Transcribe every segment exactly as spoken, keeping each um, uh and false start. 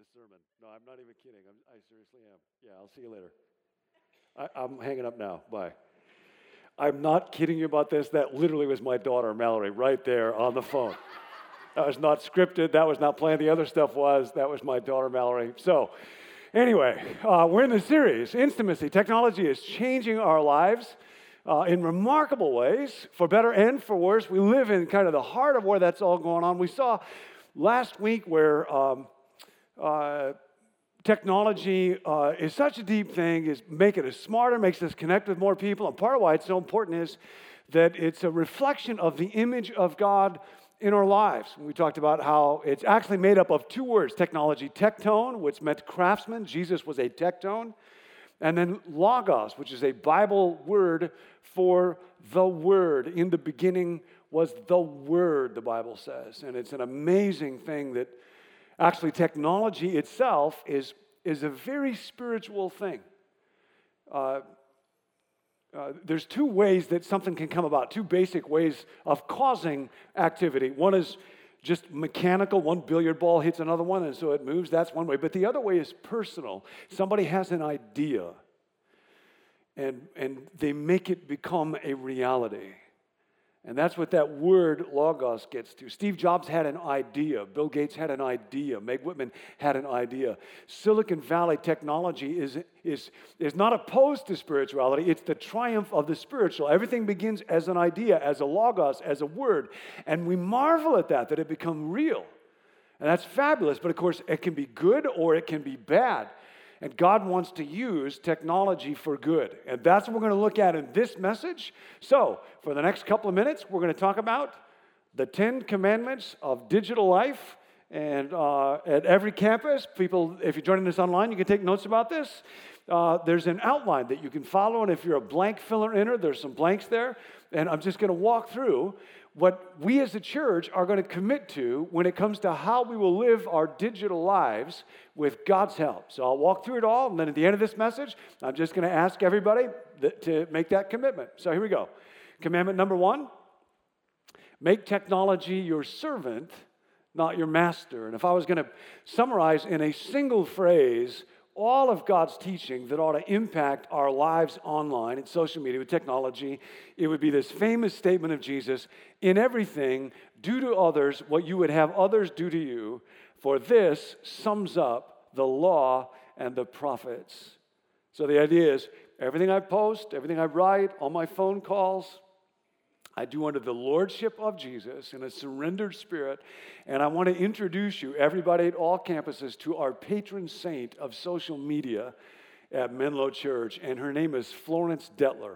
sermon. No, I'm not even kidding. I'm, I seriously am. Yeah, I'll see you later. I, I'm hanging up now. Bye. I'm not kidding you about this. That literally was my daughter, Mallory, right there on the phone. That was not scripted. That was not planned. The other stuff was. That was my daughter, Mallory. So, anyway, uh, we're in the series, Intimacy. Technology is changing our lives uh, in remarkable ways, for better and for worse. We live in kind of the heart of where that's all going on. We saw last week where um, uh, technology uh, is such a deep thing, is making us smarter, makes us connect with more people. And part of why it's so important is that it's a reflection of the image of God in our lives. We talked about how it's actually made up of two words, technology, tectone, which meant craftsman. Jesus was a tectone. And then logos, which is a Bible word for the Word. In the beginning was the Word, the Bible says. And it's an amazing thing that actually technology itself is, is a very spiritual thing. Uh, Uh, there's two ways that something can come about, two basic ways of causing activity. One is just mechanical. One billiard ball hits another one, and so it moves. That's one way. But the other way is personal. Somebody has an idea, and, and they make it become a reality. And that's what that word logos gets to. Steve Jobs had an idea. Bill Gates had an idea. Meg Whitman had an idea. Silicon Valley technology is, is, is not opposed to spirituality. It's the triumph of the spiritual. Everything begins as an idea, as a logos, as a word. And we marvel at that, that it become real. And that's fabulous. But of course, it can be good or it can be bad. And God wants to use technology for good. And that's what we're going to look at in this message. So, for the next couple of minutes, we're going to talk about the Ten Commandments of digital life. And uh, at every campus, people, if you're joining us online, you can take notes about this. Uh, there's an outline that you can follow. And if you're a blank filler inner, there's some blanks there. And I'm just going to walk through what we as a church are going to commit to when it comes to how we will live our digital lives with God's help. So I'll walk through it all, and then at the end of this message, I'm just going to ask everybody that, to make that commitment. So here we go. Commandment number one, make technology your servant, not your master. And if I was going to summarize in a single phrase all of God's teaching that ought to impact our lives online and social media with technology, it would be this famous statement of Jesus, in everything, do to others what you would have others do to you, for this sums up the law and the prophets. So the idea is, everything I post, everything I write, all my phone calls, I do under the lordship of Jesus in a surrendered spirit, and I want to introduce you, everybody at all campuses, to our patron saint of social media at Menlo Church, and her name is Florence Detler.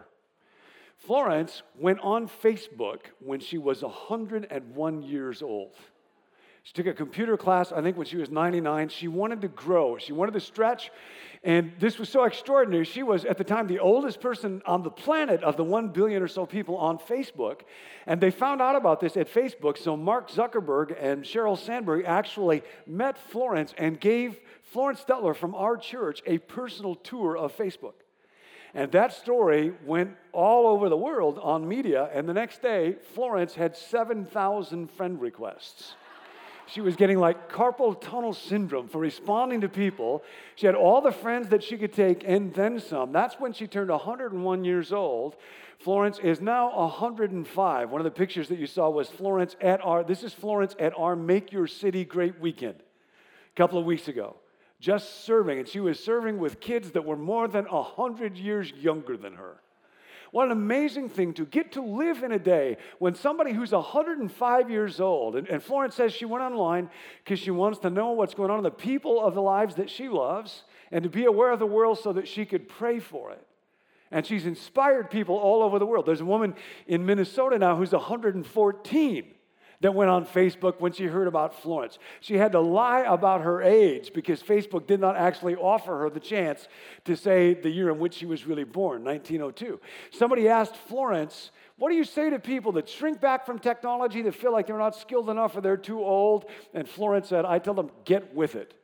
Florence went on Facebook when she was one hundred one years old. She took a computer class, I think, when she was ninety-nine. She wanted to grow. She wanted to stretch. And this was so extraordinary. She was, at the time, the oldest person on the planet of the one billion or so people on Facebook. And they found out about this at Facebook. So Mark Zuckerberg and Sheryl Sandberg actually met Florence and gave Florence Detler from our church a personal tour of Facebook. And that story went all over the world on media. And the next day, Florence had seven thousand friend requests. She was getting like carpal tunnel syndrome for responding to people. She had all the friends that she could take and then some. That's when she turned one hundred one years old. Florence is now one hundred five. One of the pictures that you saw was Florence at our, this is Florence at our Make Your City Great weekend a couple of weeks ago. Just serving. And she was serving with kids that were more than one hundred years younger than her. What an amazing thing to get to live in a day when somebody who's one hundred five years old, and, and Florence says she went online because she wants to know what's going on in the people of the lives that she loves and to be aware of the world so that she could pray for it. And she's inspired people all over the world. There's a woman in Minnesota now who's one hundred fourteen that went on Facebook when she heard about Florence. She had to lie about her age because Facebook did not actually offer her the chance to say the year in which she was really born, nineteen oh two. Somebody asked Florence, what do you say to people that shrink back from technology, that feel like they're not skilled enough or they're too old? And Florence said, I tell them, get with it.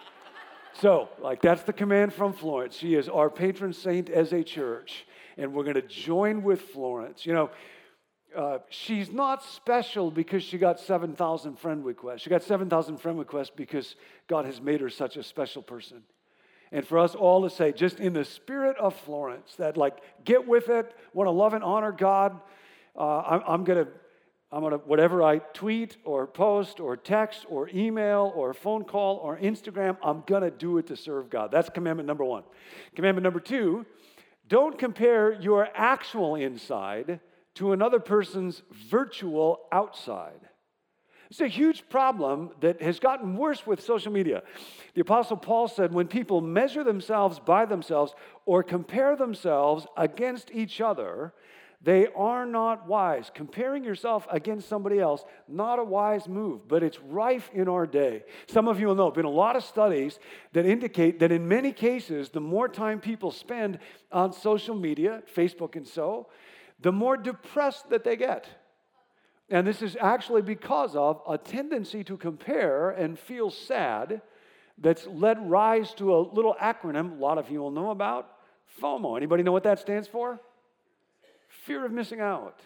So, like, that's the command from Florence. She is our patron saint as a church, and we're going to join with Florence. You know, uh, she's not special because she got seven thousand friend requests. She got seven thousand friend requests because God has made her such a special person. And for us all to say, just in the spirit of Florence, that like, get with it, want to love and honor God, uh, I'm, I'm going to, I'm going to, whatever I tweet or post or text or email or phone call or Instagram, I'm going to do it to serve God. That's commandment number one. Commandment number two, don't compare your actual inside to another person's virtual outside. It's a huge problem that has gotten worse with social media. The Apostle Paul said, when people measure themselves by themselves or compare themselves against each other, they are not wise. Comparing yourself against somebody else, not a wise move, but it's rife in our day. Some of you will know, there have been a lot of studies that indicate that in many cases, the more time people spend on social media, Facebook and so, the more depressed that they get. And this is actually because of a tendency to compare and feel sad that's led rise to a little acronym a lot of you will know about, FOMO. Anybody know what that stands for? Fear of missing out.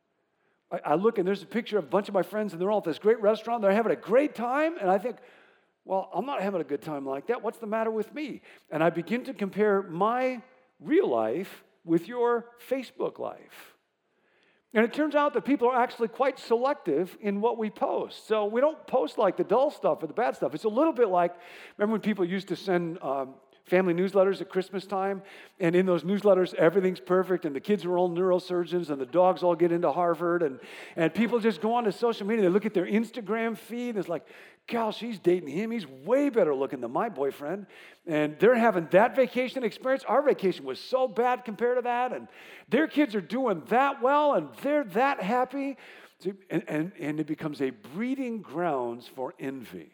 I, I look and there's a picture of a bunch of my friends and they're all at this great restaurant. They're having a great time. And I think, well, I'm not having a good time like that. What's the matter with me? And I begin to compare my real life with your Facebook life. And it turns out that people are actually quite selective in what we post. So we don't post like the dull stuff or the bad stuff. It's a little bit like, remember when people used to send um, family newsletters at Christmas time? And in those newsletters, everything's perfect, and the kids are all neurosurgeons, and the dogs all get into Harvard, and, and people just go on to social media. They look at their Instagram feed, and it's like, gosh, she's dating him. He's way better looking than my boyfriend. And they're having that vacation experience. Our vacation was so bad compared to that. And their kids are doing that well, and they're that happy. And, and, and it becomes a breeding grounds for envy.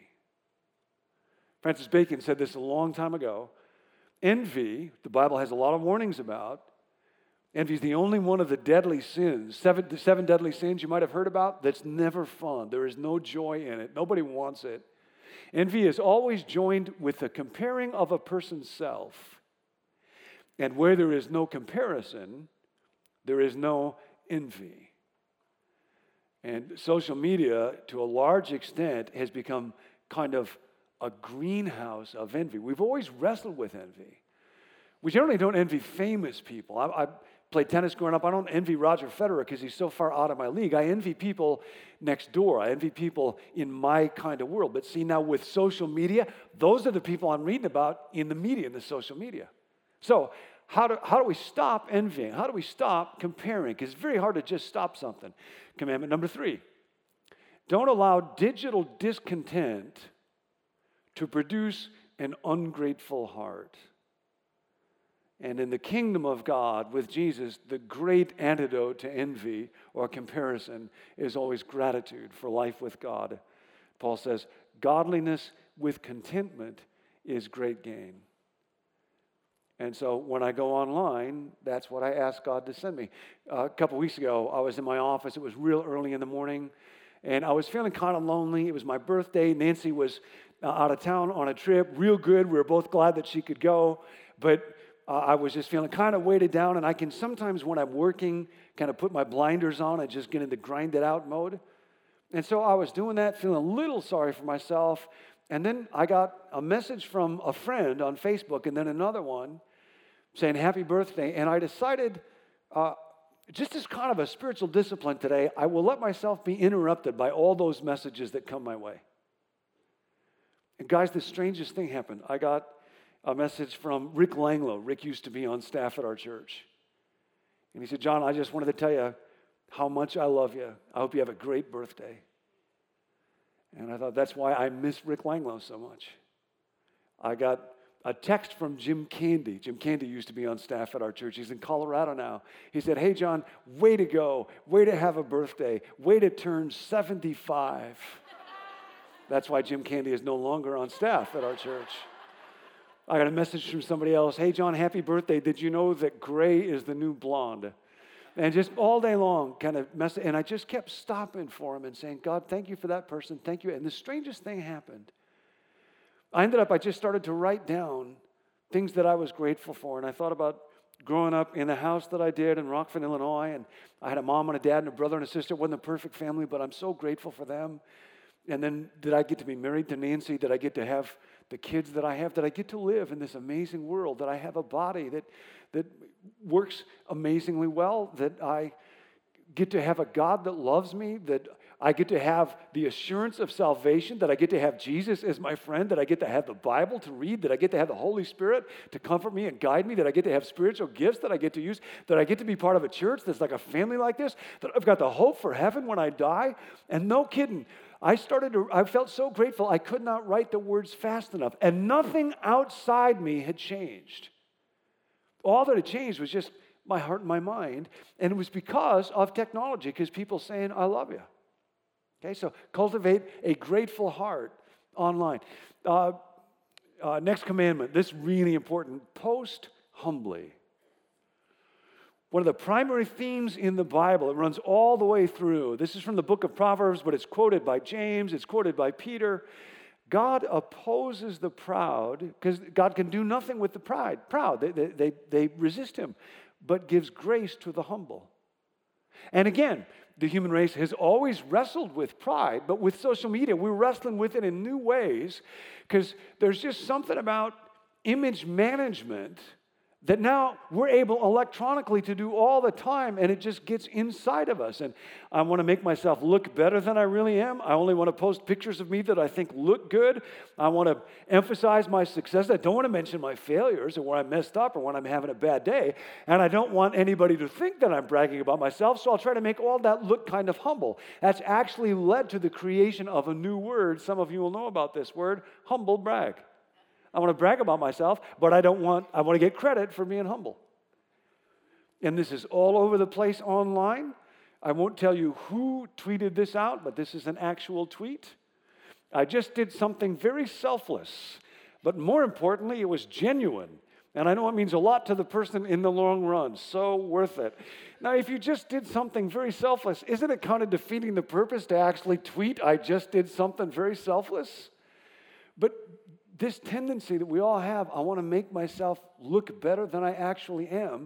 Francis Bacon said this a long time ago. Envy, the Bible has a lot of warnings about. Envy is the only one of the deadly sins, seven, the seven deadly sins you might have heard about, that's never fun. There is no joy in it. Nobody wants it. Envy is always joined with the comparing of a person's self. And where there is no comparison, there is no envy. And social media, to a large extent, has become kind of a greenhouse of envy. We've always wrestled with envy. We generally don't envy famous people. I, I played tennis growing up. I don't envy Roger Federer because he's so far out of my league. I envy people next door. I envy people in my kind of world. But see, now with social media, those are the people I'm reading about in the media, in the social media. So how do, how do we stop envying? How do we stop comparing? Because it's very hard to just stop something. Commandment number three, don't allow digital discontent to produce an ungrateful heart. And in the kingdom of God, with Jesus, the great antidote to envy or comparison is always gratitude for life with God. Paul says, godliness with contentment is great gain. And so when I go online, that's what I ask God to send me. Uh, a couple weeks ago, I was in my office. It was real early in the morning, and I was feeling kind of lonely. It was my birthday. Nancy was uh, out of town on a trip, real good. We were both glad that she could go, but Uh, I was just feeling kind of weighted down, and I can sometimes, when I'm working, kind of put my blinders on and just get into grind it out mode. And so I was doing that, feeling a little sorry for myself, and then I got a message from a friend on Facebook, and then another one saying happy birthday, and I decided, uh, just as kind of a spiritual discipline today, I will let myself be interrupted by all those messages that come my way. And guys, the strangest thing happened. I got a message from Rick Langlow. Rick used to be on staff at our church. And he said, John, I just wanted to tell you how much I love you. I hope you have a great birthday. And I thought, that's why I miss Rick Langlow so much. I got a text from Jim Candy. Jim Candy used to be on staff at our church. He's in Colorado now. He said, hey, John, way to go. Way to have a birthday. Way to turn seventy-five. That's why Jim Candy is no longer on staff at our church. I got a message from somebody else. Hey, John, happy birthday. Did you know that gray is the new blonde? And just all day long kind of mess. And I just kept stopping for him and saying, God, thank you for that person. Thank you. And the strangest thing happened. I ended up, I just started to write down things that I was grateful for. And I thought about growing up in the house that I did in Rockford, Illinois, and I had a mom and a dad and a brother and a sister. It wasn't a perfect family, but I'm so grateful for them. And then did I get to be married to Nancy? Did I get to have the kids that I have? Did I get to live in this amazing world? That I have a body that, that works amazingly well? That I get to have a God that loves me? That I get to have the assurance of salvation? That I get to have Jesus as my friend? That I get to have the Bible to read? That I get to have the Holy Spirit to comfort me and guide me? That I get to have spiritual gifts that I get to use? That I get to be part of a church that's like a family like this? That I've got the hope for heaven when I die? And no kidding, I started to, I felt so grateful I could not write the words fast enough. And nothing outside me had changed. All that had changed was just my heart and my mind. And it was because of technology, because people saying, I love you. Okay, so cultivate a grateful heart online. Uh, uh, next commandment, this is really important. Post humbly. One of the primary themes in the Bible, it runs all the way through. This is from the book of Proverbs, but it's quoted by James, it's quoted by Peter. God opposes the proud, because God can do nothing with the pride. Proud, they, they, they, they resist him, but gives grace to the humble. And again, the human race has always wrestled with pride, but with social media, we're wrestling with it in new ways, because there's just something about image management that now we're able electronically to do all the time, and it just gets inside of us. And I want to make myself look better than I really am. I only want to post pictures of me that I think look good. I want to emphasize my success. I don't want to mention my failures or where I messed up or when I'm having a bad day. And I don't want anybody to think that I'm bragging about myself, so I'll try to make all that look kind of humble. That's actually led to the creation of a new word. Some of you will know about this word, humble brag. I want to brag about myself, but I don't want, I want to get credit for being humble. And this is all over the place online. I won't tell you who tweeted this out, but this is an actual tweet. I just did something very selfless, but more importantly, it was genuine. And I know it means a lot to the person in the long run, so worth it. Now, if you just did something very selfless, isn't it kind of defeating the purpose to actually tweet, I just did something very selfless? But this tendency that we all have, I want to make myself look better than I actually am,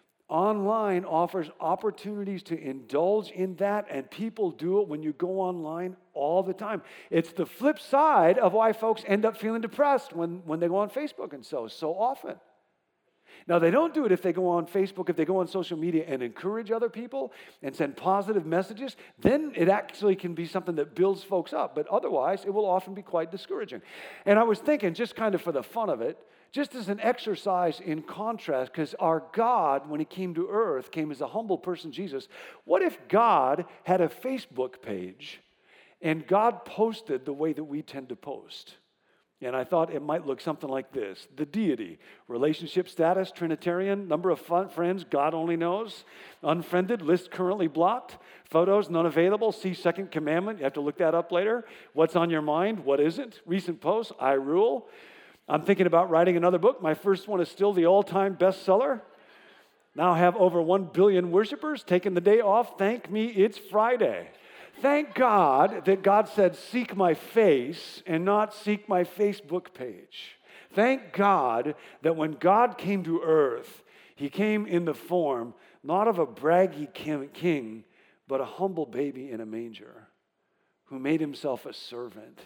online offers opportunities to indulge in that, and people do it when you go online all the time. It's the flip side of why folks end up feeling depressed when, when they go on Facebook and so, so often. Now, they don't do it if they go on Facebook, if they go on social media and encourage other people and send positive messages, then it actually can be something that builds folks up. But otherwise, it will often be quite discouraging. And I was thinking, just kind of for the fun of it, just as an exercise in contrast, because our God, when he came to earth, came as a humble person, Jesus. What if God had a Facebook page and God posted the way that we tend to post? And I thought it might look something like this. The deity, relationship status, Trinitarian, number of fun, friends, God only knows. Unfriended, list currently blocked. Photos, none available. See second commandment. You have to look that up later. What's on your mind? What isn't? Recent posts, I rule. I'm thinking about writing another book. My first one is still the all-time bestseller. Now have over one billion worshipers. Taking the day off. Thank me, it's Friday. Thank God that God said, seek my face and not seek my Facebook page. Thank God that when God came to earth, he came in the form not of a braggy king, but a humble baby in a manger who made himself a servant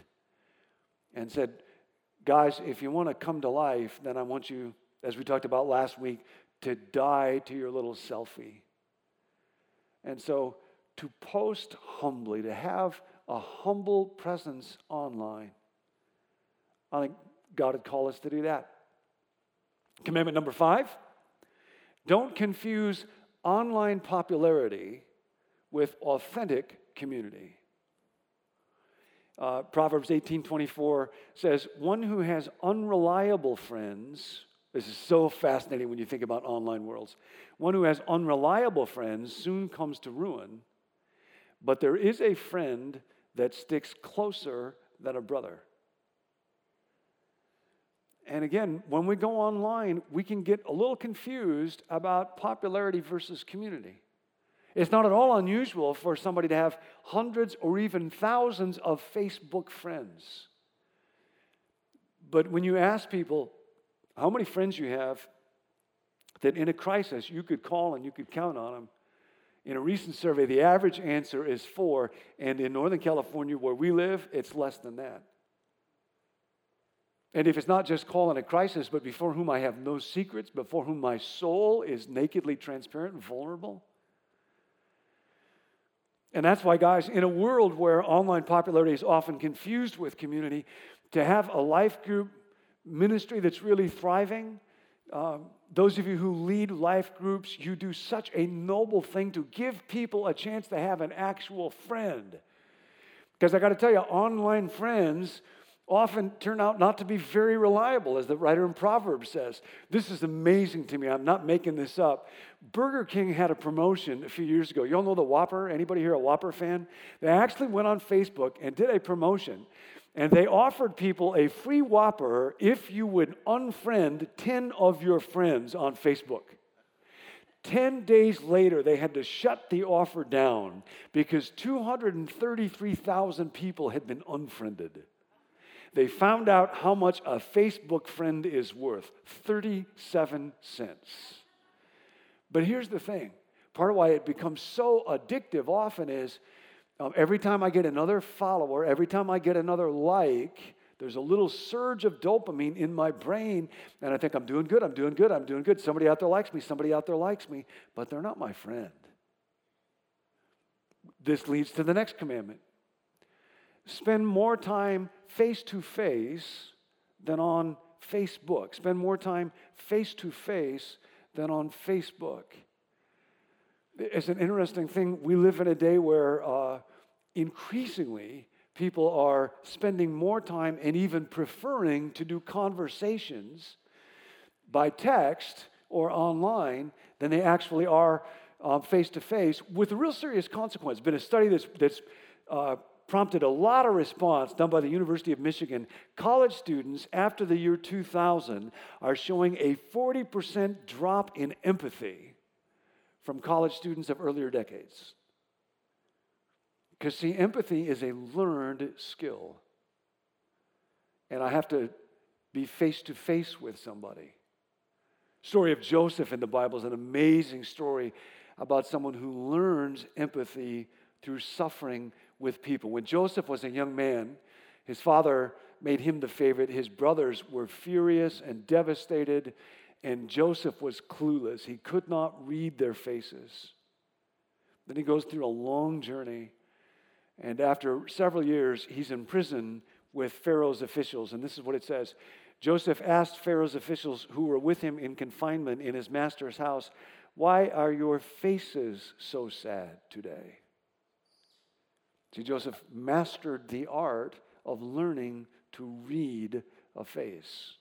and said, guys, if you want to come to life, then I want you, as we talked about last week, to die to your little selfie. And so, to post humbly, to have a humble presence online. I think God would call us to do that. Commandment number five, don't confuse online popularity with authentic community. Uh, Proverbs eighteen twenty-four says, one who has unreliable friends, this is so fascinating when you think about online worlds, one who has unreliable friends soon comes to ruin, but there is a friend that sticks closer than a brother. And again, when we go online, we can get a little confused about popularity versus community. It's not at all unusual for somebody to have hundreds or even thousands of Facebook friends. But when you ask people how many friends you have, that in a crisis you could call and you could count on them. In a recent survey, the average answer is four, and in Northern California, where we live, it's less than that. And if it's not just call in a crisis, but before whom I have no secrets, before whom my soul is nakedly transparent and vulnerable. And that's why, guys, in a world where online popularity is often confused with community, to have a life group ministry that's really thriving, um, those of you who lead life groups, you do such a noble thing to give people a chance to have an actual friend. Because I got to tell you, online friends often turn out not to be very reliable, as the writer in Proverbs says. This is amazing to me. I'm not making this up. Burger King had a promotion a few years ago. You all know the Whopper? Anybody here a Whopper fan? They actually went on Facebook and did a promotion. And they offered people a free Whopper if you would unfriend ten of your friends on Facebook. Ten days later, they had to shut the offer down because two hundred thirty-three thousand people had been unfriended. They found out how much a Facebook friend is worth, thirty-seven cents. But here's the thing. Part of why it becomes so addictive often is um, every time I get another follower, every time I get another like, there's a little surge of dopamine in my brain, and I think I'm doing good, I'm doing good, I'm doing good. Somebody out there likes me, somebody out there likes me, but they're not my friend. This leads to the next commandment. Spend more time face-to-face than on Facebook. Spend more time face-to-face than on Facebook. It's an interesting thing. We live in a day where uh, increasingly people are spending more time and even preferring to do conversations by text or online than they actually are um, face-to-face, with a real serious consequence. It's been a study that's, that's uh, prompted a lot of response done by the University of Michigan. College students after the year two thousand are showing a forty percent drop in empathy from college students of earlier decades. Because, see, empathy is a learned skill. And I have to be face-to-face with somebody. Story of Joseph in the Bible is an amazing story about someone who learns empathy through suffering with people. When Joseph was a young man, his father made him the favorite. His brothers were furious and devastated, and Joseph was clueless. He could not read their faces. Then he goes through a long journey, and after several years, he's in prison with Pharaoh's officials. And this is what it says. Joseph asked Pharaoh's officials who were with him in confinement in his master's house, "Why are your faces so sad today?" See, Joseph mastered the art of learning to read a face.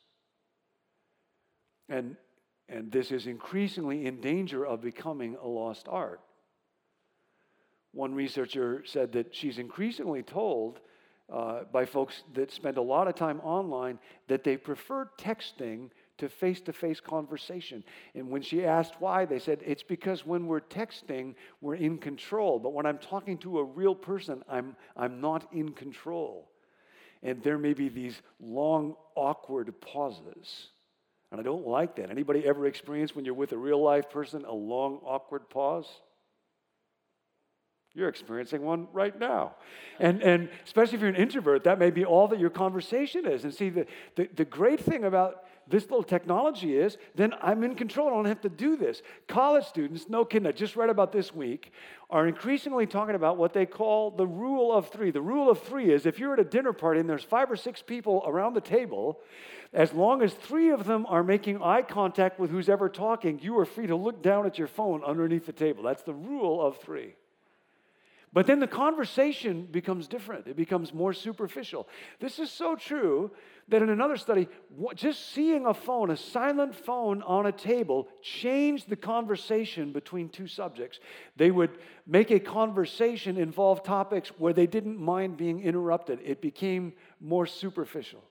And, and this is increasingly in danger of becoming a lost art. One researcher said that she's increasingly told uh, by folks that spend a lot of time online that they prefer texting to face-to-face conversation. And when she asked why, they said, it's because when we're texting, we're in control. But when I'm talking to a real person, I'm, I'm not in control. And there may be these long, awkward pauses. And I don't like that. Anybody ever experienced when you're with a real-life person, a long, awkward pause? You're experiencing one right now. And, and especially if you're an introvert, that may be all that your conversation is. And see, the, the, the great thing about this little technology is, then I'm in control. I don't have to do this. College students, no kidding, I just read about this week, are increasingly talking about what they call the rule of three. The rule of three is if you're at a dinner party and there's five or six people around the table, as long as three of them are making eye contact with who's ever talking, you are free to look down at your phone underneath the table. That's the rule of three. But then the conversation becomes different. It becomes more superficial. This is so true that in another study, just seeing a phone, a silent phone on a table, changed the conversation between two subjects. They would make a conversation involve topics where they didn't mind being interrupted. It became more superficial.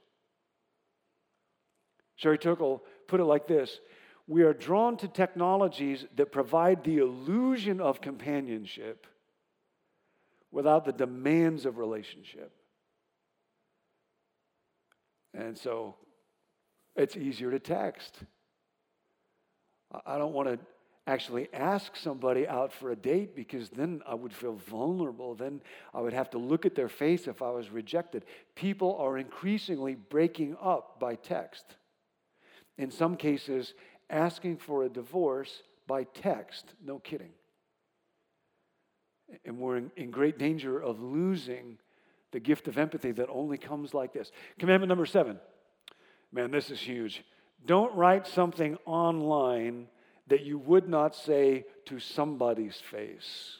Sherry Turkle put it like this: we are drawn to technologies that provide the illusion of companionship without the demands of relationship. And so it's easier to text. I don't want to actually ask somebody out for a date because then I would feel vulnerable. Then I would have to look at their face if I was rejected. People are increasingly breaking up by text. In some cases, asking for a divorce by text. No kidding. And we're in, in great danger of losing the gift of empathy that only comes like this. Commandment number seven. Man, this is huge. Don't write something online that you would not say to somebody's face.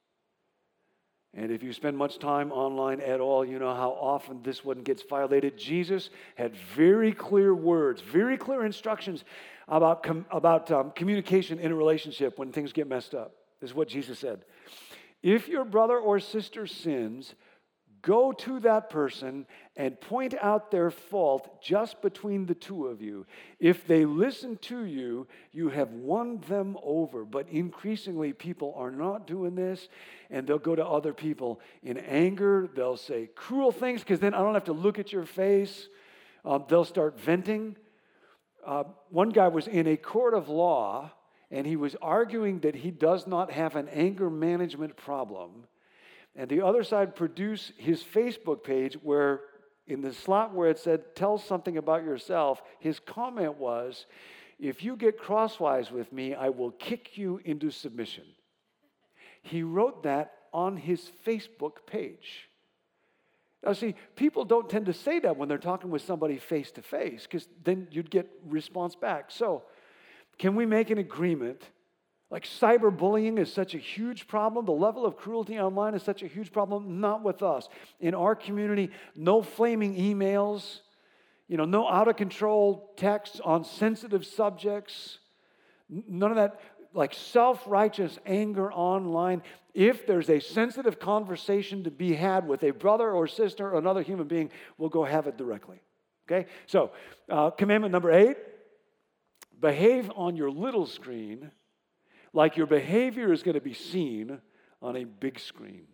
And if you spend much time online at all, you know how often this one gets violated. Jesus had very clear words, very clear instructions about, com- about um, communication in a relationship when things get messed up. This is what Jesus said. If your brother or sister sins, go to that person and point out their fault just between the two of you. If they listen to you, you have won them over. But increasingly, people are not doing this, and they'll go to other people in anger. They'll say cruel things because then I don't have to look at your face. Uh, they'll start venting. Uh, one guy was in a court of law, and he was arguing that he does not have an anger management problem. And the other side produced his Facebook page where in the slot where it said, tell something about yourself, his comment was, if you get crosswise with me, I will kick you into submission. He wrote that on his Facebook page. Now see, people don't tend to say that when they're talking with somebody face to face because then you'd get response back. So can we make an agreement? Like cyberbullying is such a huge problem. The level of cruelty online is such a huge problem. Not with us. In our community, no flaming emails, you know, no out of control texts on sensitive subjects. None of that like self-righteous anger online. If there's a sensitive conversation to be had with a brother or sister or another human being, we'll go have it directly. Okay? So, uh, commandment number eight, behave on your little screen like your behavior is going to be seen on a big screen.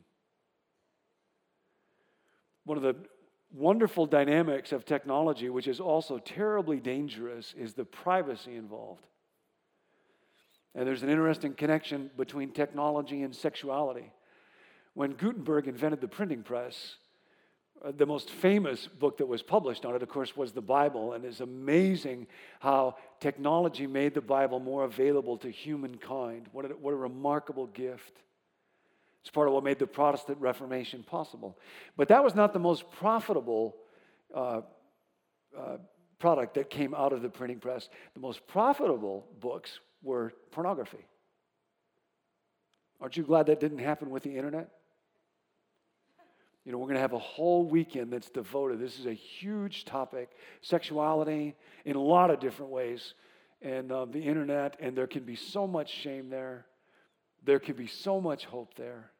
One of the wonderful dynamics of technology, which is also terribly dangerous, is the privacy involved. And there's an interesting connection between technology and sexuality. When Gutenberg invented the printing press, Uh, the most famous book that was published on it, of course, was the Bible, and it's amazing how technology made the Bible more available to humankind. What a, what a remarkable gift. It's part of what made the Protestant Reformation possible. But that was not the most profitable uh, uh, product that came out of the printing press. The most profitable books were pornography. Aren't you glad that didn't happen with the internet? You know, we're going to have a whole weekend that's devoted. This is a huge topic, sexuality in a lot of different ways, and uh, the internet, and there can be so much shame there. There can be so much hope there.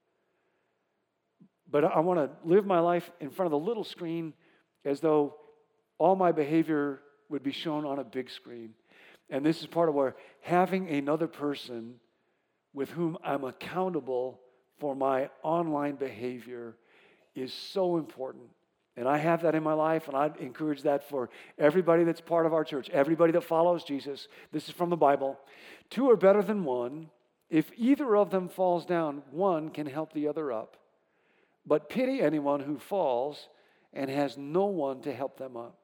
But I want to live my life in front of the little screen as though all my behavior would be shown on a big screen. And this is part of where having another person with whom I'm accountable for my online behavior is so important. And I have that in my life, and I'd encourage that for everybody that's part of our church, everybody that follows Jesus. This is from the Bible. Two are better than one. If either of them falls down, one can help the other up. But pity anyone who falls and has no one to help them up.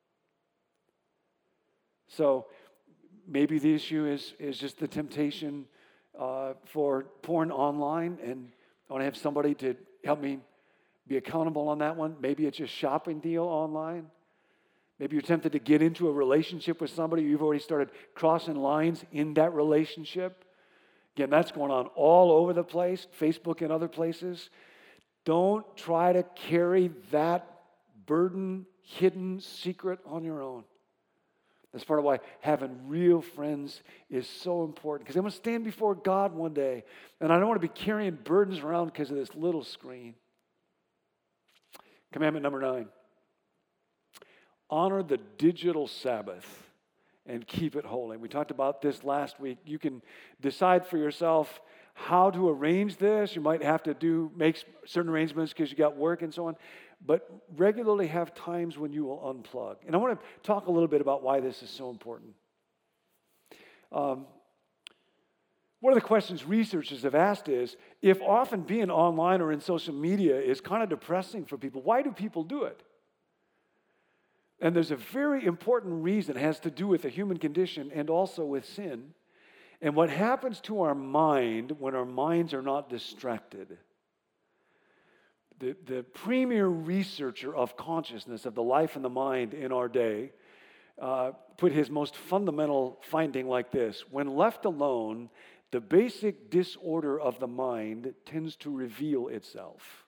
So maybe the issue is, is just the temptation uh, for porn online, and I want to have somebody to help me be accountable on that one. Maybe it's a shopping deal online. Maybe you're tempted to get into a relationship with somebody. You've already started crossing lines in that relationship. Again, that's going on all over the place, Facebook and other places. Don't try to carry that burden, hidden secret on your own. That's part of why having real friends is so important. Because I'm going to stand before God one day, and I don't want to be carrying burdens around because of this little screen. Commandment number nine. Honor the digital Sabbath and keep it holy. We talked about this last week. You can decide for yourself how to arrange this. You might have to do make certain arrangements because you got work and so on. But regularly have times when you will unplug. And I want to talk a little bit about why this is so important. Um, one of the questions researchers have asked is, if often being online or in social media is kind of depressing for people, why do people do it? And there's a very important reason. It has to do with the human condition and also with sin. And what happens to our mind when our minds are not distracted. The, the premier researcher of consciousness, of the life and the mind in our day, uh, put his most fundamental finding like this: when left alone, the basic disorder of the mind tends to reveal itself.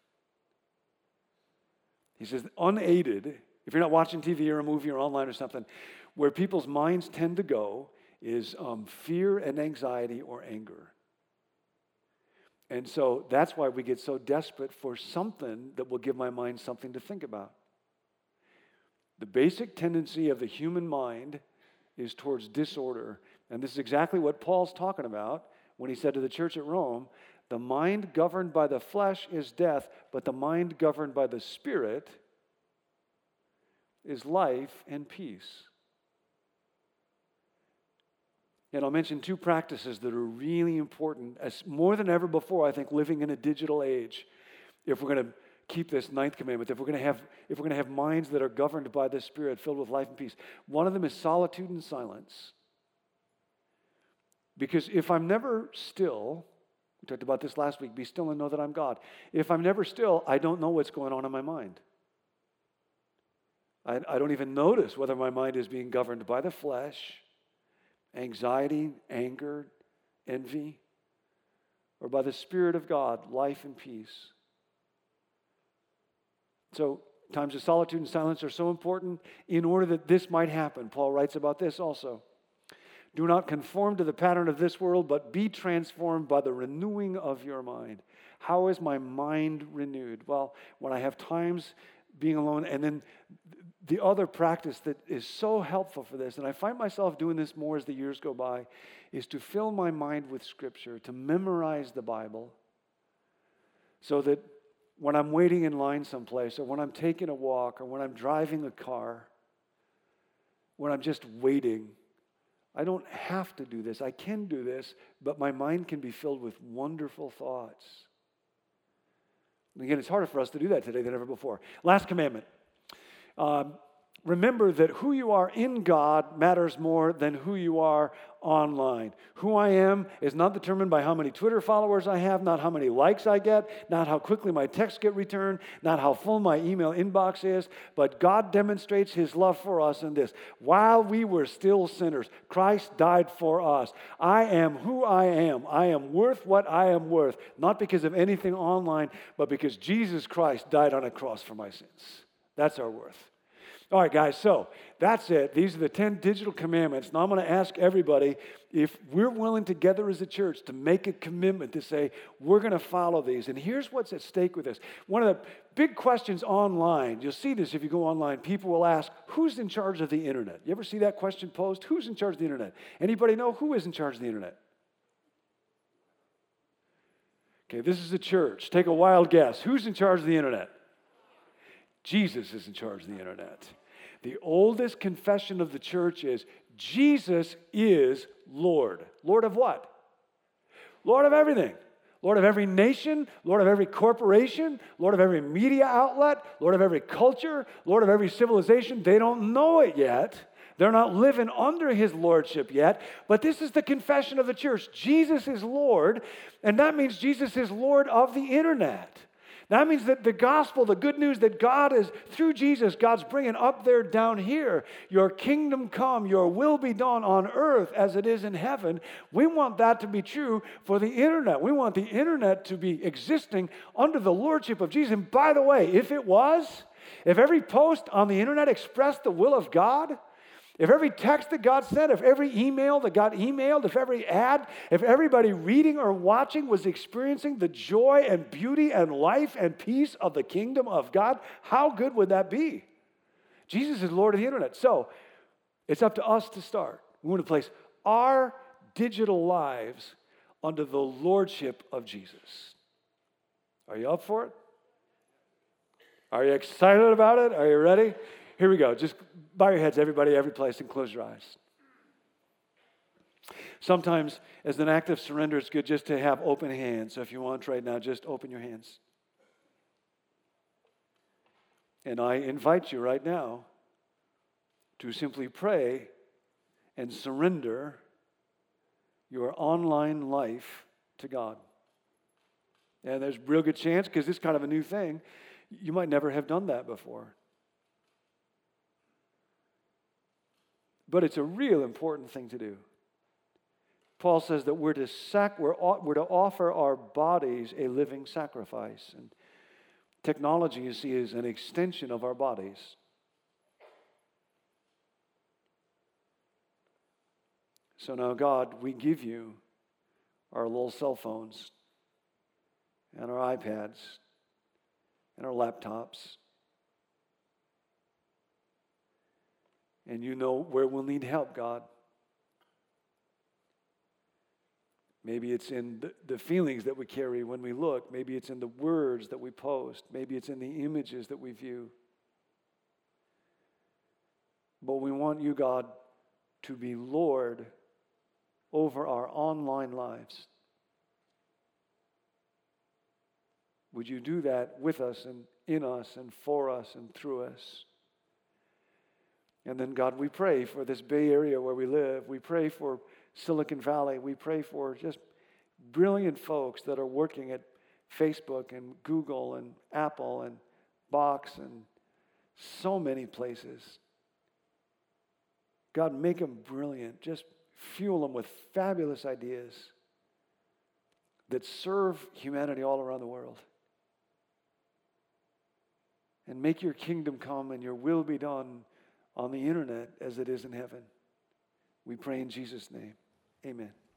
He says, unaided, if you're not watching T V or a movie or online or something, where people's minds tend to go is um, fear and anxiety or anger. And so that's why we get so desperate for something that will give my mind something to think about. The basic tendency of the human mind is towards disorder. And this is exactly what Paul's talking about when he said to the church at Rome, the mind governed by the flesh is death, but the mind governed by the Spirit is life and peace. And I'll mention two practices that are really important, as more than ever before, I think, living in a digital age. If we're going to keep this ninth commandment, if we're going to have, if we're going to have minds that are governed by the Spirit, filled with life and peace, one of them is solitude and silence. Because if I'm never still, we talked about this last week, be still and know that I'm God. If I'm never still, I don't know what's going on in my mind. I, I don't even notice whether my mind is being governed by the flesh, anxiety, anger, envy, or by the Spirit of God, life and peace. So times of solitude and silence are so important in order that this might happen. Paul writes about this also. Do not conform to the pattern of this world, but be transformed by the renewing of your mind. How is my mind renewed? Well, when I have times being alone, and then the other practice that is so helpful for this, and I find myself doing this more as the years go by, is to fill my mind with Scripture, to memorize the Bible, so that when I'm waiting in line someplace, or when I'm taking a walk, or when I'm driving a car, when I'm just waiting, I don't have to do this. I can do this, but my mind can be filled with wonderful thoughts. And again, it's harder for us to do that today than ever before. Last commandment. Um, remember that who you are in God matters more than who you are online. Who I am is not determined by how many Twitter followers I have, not how many likes I get, not how quickly my texts get returned, not how full my email inbox is, but God demonstrates His love for us in this. While we were still sinners, Christ died for us. I am who I am. I am worth what I am worth, not because of anything online, but because Jesus Christ died on a cross for my sins. That's our worth. All right, guys, so that's it. These are the ten digital commandments. Now I'm going to ask everybody if we're willing together as a church to make a commitment to say, we're going to follow these. And here's what's at stake with this. One of the big questions online, you'll see this if you go online, people will ask, who's in charge of the internet? You ever see that question posed? Who's in charge of the internet? Anybody know who is in charge of the internet? Okay, this is a church. Take a wild guess. Who's in charge of the internet? Jesus is in charge of the internet. The oldest confession of the church is Jesus is Lord. Lord of what? Lord of everything. Lord of every nation, Lord of every corporation, Lord of every media outlet, Lord of every culture, Lord of every civilization. They don't know it yet. They're not living under His lordship yet. But this is the confession of the church. Jesus is Lord, and that means Jesus is Lord of the internet. That means that the gospel, the good news that God is, through Jesus, God's bringing up there, down here. Your kingdom come, your will be done on earth as it is in heaven. We want that to be true for the internet. We want the internet to be existing under the lordship of Jesus. And by the way, if it was, if every post on the internet expressed the will of God, if every text that God sent, if every email that got emailed, if every ad, if everybody reading or watching was experiencing the joy and beauty and life and peace of the kingdom of God, how good would that be? Jesus is Lord of the internet. So it's up to us to start. We want to place our digital lives under the lordship of Jesus. Are you up for it? Are you excited about it? Are you ready? Here we go. Just bow your heads, everybody, every place, and close your eyes. Sometimes, as an act of surrender, it's good just to have open hands. So if you want right now, just open your hands. And I invite you right now to simply pray and surrender your online life to God. And there's a real good chance, because it's kind of a new thing, you might never have done that before. But it's a real important thing to do. Paul says that we're to, sac- we're, we're to offer our bodies a living sacrifice. And technology, you see, is an extension of our bodies. So now, God, we give you our little cell phones and our iPads and our laptops. And you know where we'll need help, God. Maybe it's in the, the feelings that we carry when we look. Maybe it's in the words that we post. Maybe it's in the images that we view. But we want you, God, to be Lord over our online lives. Would you do that with us and in us and for us and through us? And then, God, we pray for this Bay Area where we live. We pray for Silicon Valley. We pray for just brilliant folks that are working at Facebook and Google and Apple and Box and so many places. God, make them brilliant. Just fuel them with fabulous ideas that serve humanity all around the world. And make your kingdom come and your will be done on the internet as it is in heaven. We pray in Jesus' name. Amen.